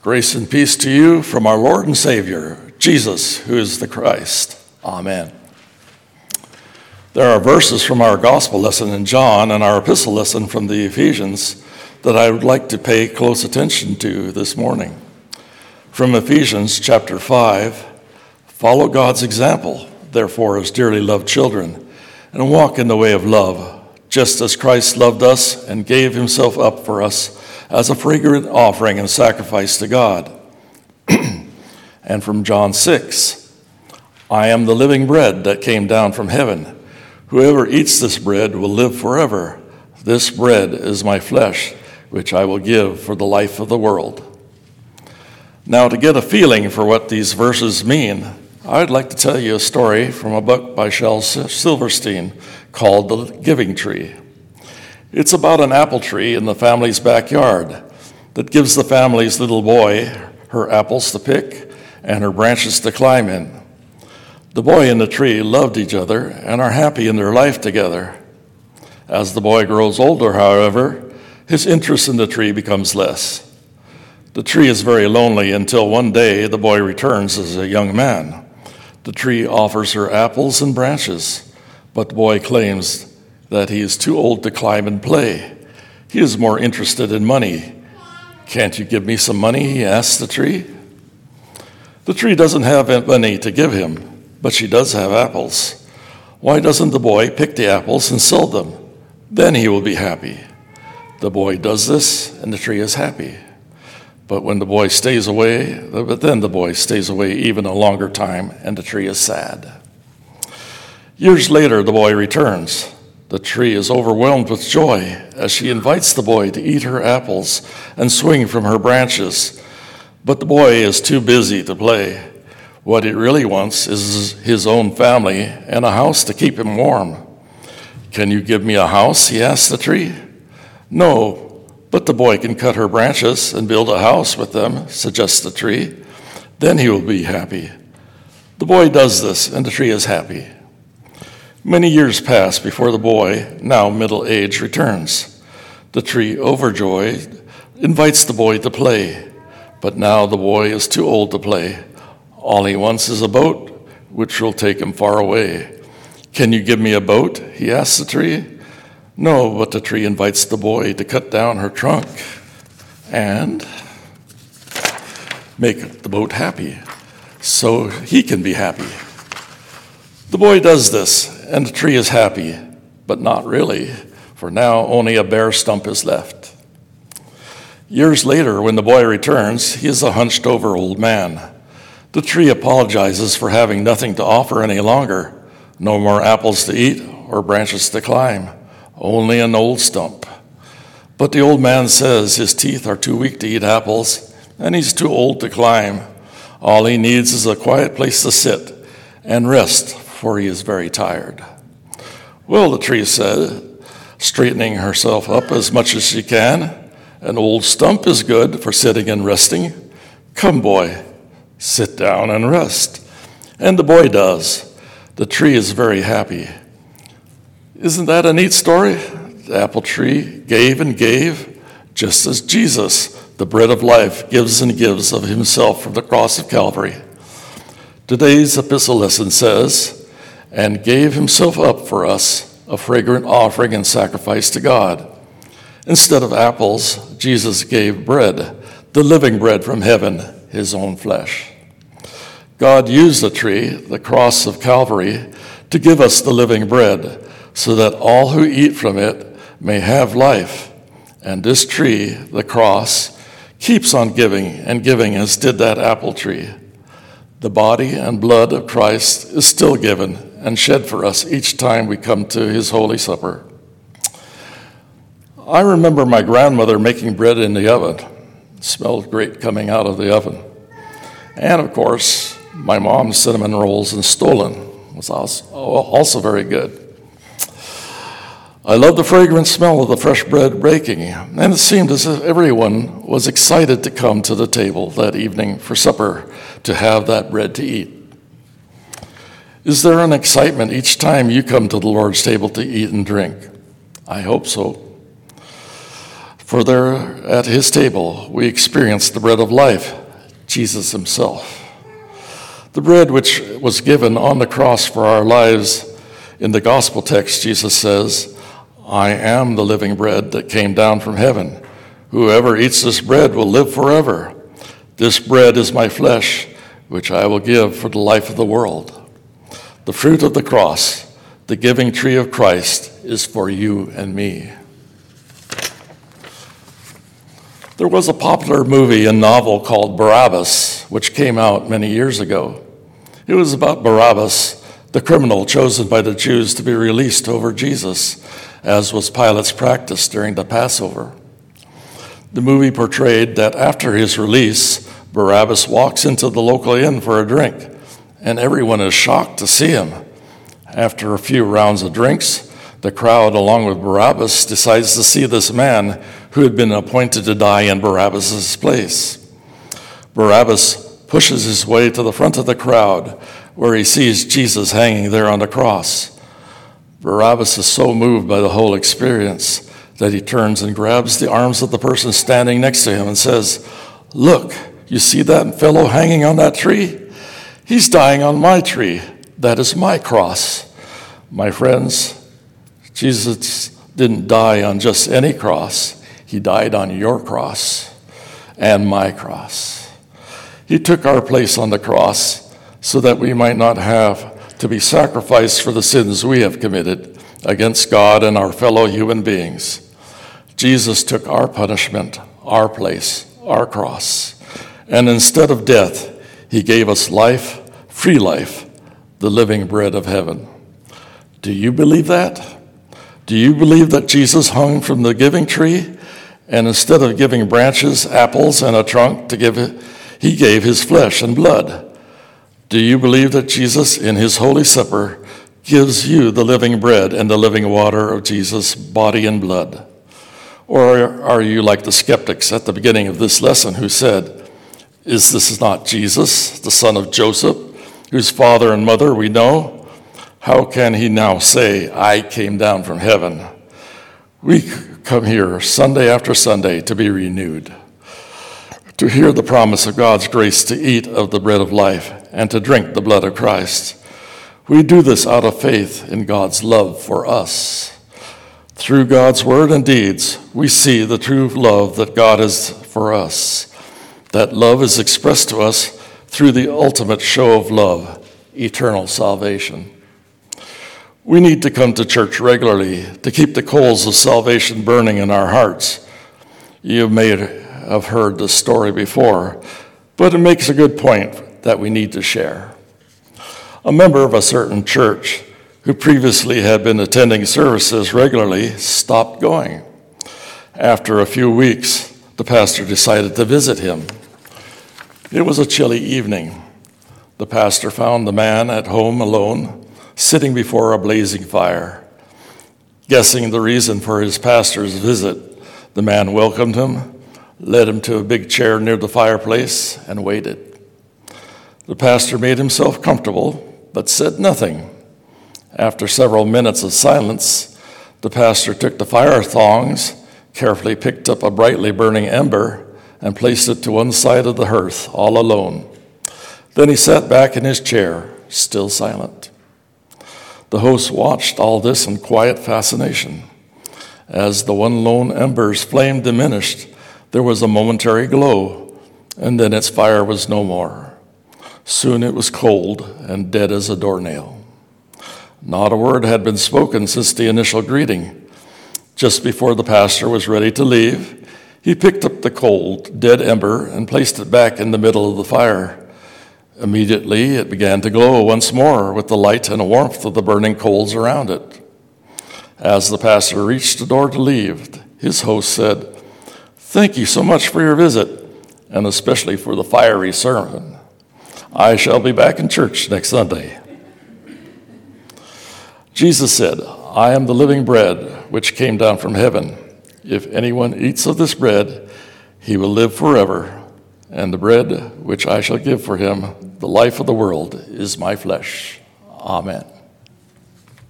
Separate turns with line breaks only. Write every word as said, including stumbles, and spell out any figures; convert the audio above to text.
Grace and peace to you from our Lord and Savior, Jesus, who is the Christ. Amen. There are verses from our gospel lesson in John and our epistle lesson from the Ephesians that I would like to pay close attention to this morning. From Ephesians chapter five, follow God's example, therefore, as dearly loved children, and walk in the way of love, just as Christ loved us and gave himself up for us as a fragrant offering and sacrifice to God. And from John six, I am the living bread that came down from heaven. Whoever eats this bread will live forever. This bread is my flesh, which I will give for the life of the world. Now, to get a feeling for what these verses mean, I'd like to tell you a story from a book by Shel Silverstein called The Giving Tree. It's about an apple tree in the family's backyard that gives the family's little boy her apples to pick and her branches to climb in. The boy and the tree loved each other and are happy in their life together. As the boy grows older, however, his interest in the tree becomes less. The tree is very lonely until one day the boy returns as a young man. The tree offers her apples and branches, but the boy claims that he is too old to climb and play. He is more interested in money. Can't you give me some money? He asks the tree. The tree doesn't have money to give him, but she does have apples. Why doesn't the boy pick the apples and sell them? Then he will be happy. The boy does this, and the tree is happy. But when the boy stays away, but then the boy stays away even a longer time, and the tree is sad. Years later, the boy returns. The tree is overwhelmed with joy as she invites the boy to eat her apples and swing from her branches. But the boy is too busy to play. What he really wants is his own family and a house to keep him warm. Can you give me a house? He asks the tree. No, but the boy can cut her branches and build a house with them, suggests the tree. Then he will be happy. The boy does this, and the tree is happy. Many years pass before the boy, now middle-aged, returns. The tree, overjoyed, invites the boy to play, but now the boy is too old to play. All he wants is a boat, which will take him far away. Can you give me a boat? He asks the tree. No, but the tree invites the boy to cut down her trunk and make the boat happy, so he can be happy. The boy does this, and the tree is happy, but not really, for now only a bare stump is left. Years later, when the boy returns, he is a hunched-over old man. The tree apologizes for having nothing to offer any longer, no more apples to eat or branches to climb, only an old stump. But the old man says his teeth are too weak to eat apples, and he's too old to climb. All he needs is a quiet place to sit and rest, for he is very tired. Well, the tree said, straightening herself up as much as she can, an old stump is good for sitting and resting. Come, boy, sit down and rest. And the boy does. The tree is very happy. Isn't that a neat story? The apple tree gave and gave, just as Jesus, the bread of life, gives and gives of himself from the cross of Calvary. Today's epistle lesson says, and gave himself up for us, a fragrant offering and sacrifice to God. Instead of apples, Jesus gave bread, the living bread from heaven, his own flesh. God used the tree, the cross of Calvary, to give us the living bread, so that all who eat from it may have life. And this tree, the cross, keeps on giving and giving as did that apple tree. The body and blood of Christ is still given and shed for us each time we come to his holy supper. I remember my grandmother making bread in the oven. It smelled great coming out of the oven. And of course, my mom's cinnamon rolls and stollen was also very good. I loved the fragrant smell of the fresh bread baking, and it seemed as if everyone was excited to come to the table that evening for supper to have that bread to eat. Is there an excitement each time you come to the Lord's table to eat and drink? I hope so. For there at his table we experience the bread of life, Jesus himself. The bread which was given on the cross for our lives. In the gospel text, Jesus says, I am the living bread that came down from heaven. Whoever eats this bread will live forever. This bread is my flesh, which I will give for the life of the world. The fruit of the cross, the giving tree of Christ, is for you and me. There was a popular movie and novel called Barabbas, which came out many years ago. It was about Barabbas, the criminal chosen by the Jews to be released over Jesus, as was Pilate's practice during the Passover. The movie portrayed that after his release, Barabbas walks into the local inn for a drink, and everyone is shocked to see him. After a few rounds of drinks, the crowd, along with Barabbas, decides to see this man who had been appointed to die in Barabbas' place. Barabbas pushes his way to the front of the crowd, where he sees Jesus hanging there on the cross. Barabbas is so moved by the whole experience that he turns and grabs the arms of the person standing next to him and says, Look, you see that fellow hanging on that tree? He's dying on my tree. That is my cross. My friends, Jesus didn't die on just any cross. He died on your cross and my cross. He took our place on the cross so that we might not have to be sacrificed for the sins we have committed against God and our fellow human beings. Jesus took our punishment, our place, our cross, and instead of death, he gave us life, free life, the living bread of heaven. Do you believe that? Do you believe that Jesus hung from the giving tree, and instead of giving branches, apples, and a trunk to give it, he gave his flesh and blood? Do you believe that Jesus, in his Holy Supper, gives you the living bread and the living water of Jesus' body and blood? Or are you like the skeptics at the beginning of this lesson who said, Is this not Jesus, the son of Joseph, whose father and mother we know? How can he now say, I came down from heaven? We come here Sunday after Sunday to be renewed, to hear the promise of God's grace to eat of the bread of life and to drink the blood of Christ. We do this out of faith in God's love for us. Through God's word and deeds, we see the true love that God has for us. That love is expressed to us through the ultimate show of love, eternal salvation. We need to come to church regularly to keep the coals of salvation burning in our hearts. You may have heard this story before, but it makes a good point that we need to share. A member of a certain church who previously had been attending services regularly stopped going. After a few weeks, the pastor decided to visit him. It was a chilly evening. The pastor found the man at home alone, sitting before a blazing fire. Guessing the reason for his pastor's visit, the man welcomed him, led him to a big chair near the fireplace, and waited. The pastor made himself comfortable, but said nothing. After several minutes of silence, the pastor took the fire thongs, carefully picked up a brightly burning ember, and placed it to one side of the hearth, all alone. Then he sat back in his chair, still silent. The host watched all this in quiet fascination. As the one lone ember's flame diminished, there was a momentary glow, and then its fire was no more. Soon it was cold and dead as a doornail. Not a word had been spoken since the initial greeting. Just before the pastor was ready to leave, he picked up the cold, dead ember and placed it back in the middle of the fire. Immediately, it began to glow once more with the light and warmth of the burning coals around it. As the pastor reached the door to leave, his host said, "Thank you so much for your visit, and especially for the fiery sermon. I shall be back in church next Sunday." Jesus said, "I am the living bread which came down from heaven. If anyone eats of this bread, he will live forever. And the bread which I shall give for him, the life of the world, is my flesh." Amen.